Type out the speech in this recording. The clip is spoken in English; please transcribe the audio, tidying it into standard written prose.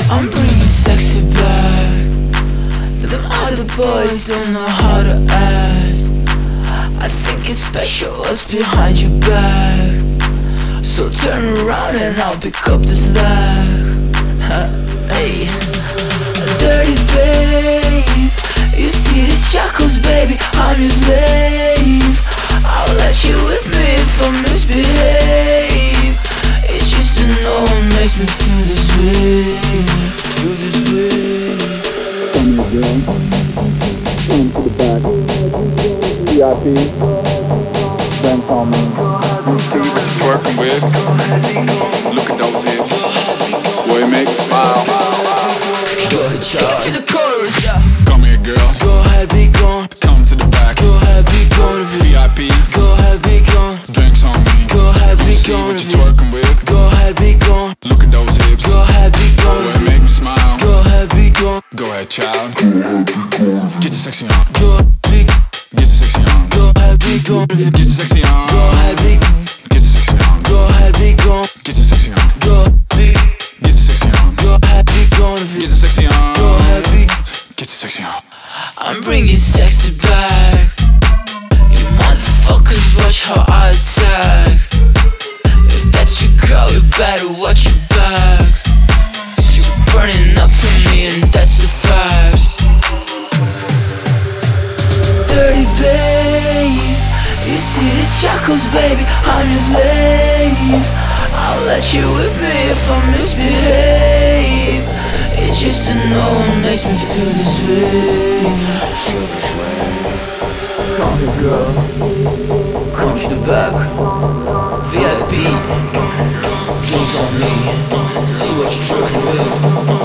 I'm bringing sexy back. Them other boys don't know how to act. I think it's special what's behind your back. So turn around and I'll pick up the slack. Hey, dirty babe, you see these shackles, baby, I'm your slave. I'll let you whip me if I misbehave. It's just to know it makes me feel this way. Feel this way. Come here, girl. Come to the back. VIP. Dance on me. See what you're twerking with. Look at those hips. Boy, make me smile. Go ahead, child. To the chorus, Come here, girl. Go ahead, be gone. Come to the back. Go ahead, be gone. VIP. Go ahead, be gone. Drinks on me. Go ahead, be See gone. what you're twerking with. Go ahead, be gone. Look at those hips. Go ahead, be gone. Boy, make me smile. Go ahead, be gone. Go ahead, child. Get your sexy on. Go ahead, be gone. Get your sexy on. Go ahead, be gone. Get your sexy on. Go ahead, be gone. Get your sexy on. Go ahead, be gone. Get your sexy on. Go ahead, be Get your sexy on. Go ahead, be gone. Get your sexy on. Go ahead, be Get your sexy on. I'm bringing sexy back. You motherfuckers watch how I attack. If that's your girl, you better watch your back. She's burning up for me and that's the fact. Dirty babe, you see these shackles, baby, I'm your slave. I'll let you whip me if I misbehave. It's just to know it makes me feel this way. Feel this way. Come here, girl. Come to the back. VIP. Drinks on me. See what you're trucking with.